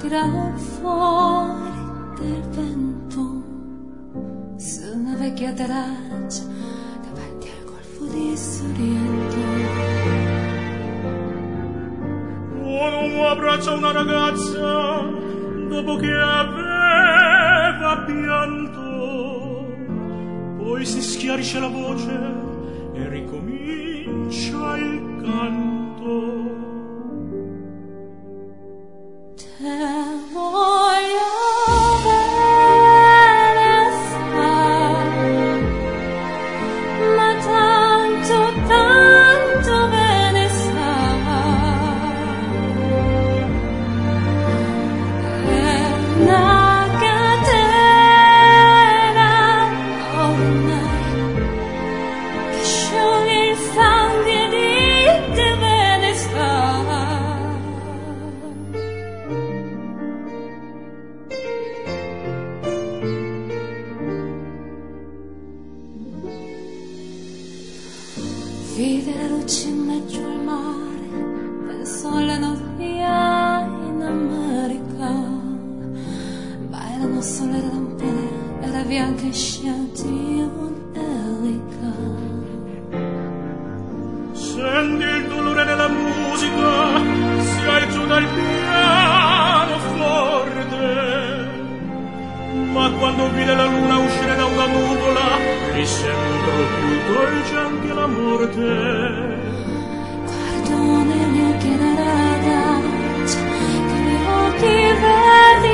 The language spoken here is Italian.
tirar fuori del vento su una vecchia terrazza davanti al golfo di Sorrento. Un uomo abbraccia una ragazza dopo che aveva pianto, poi si schiarisce la voce e ricomincia il canto. Te voglio bene assai, ma tanto, tanto bene sai. È una catena ormai che scioglie il sangue di te bene sai. Vide la luce in mezzo al mare, pensò alle novia in America, ma erano sole le lampade, era bianca e sciati un'elica. Senti il dolore nella musica, si alzò dal pianoforte, ma quando vide la luna uscire da una nuvola, gli sembrò più dolce anche la morte. Guardo negli occhi della ragazza, che gli occhi verdi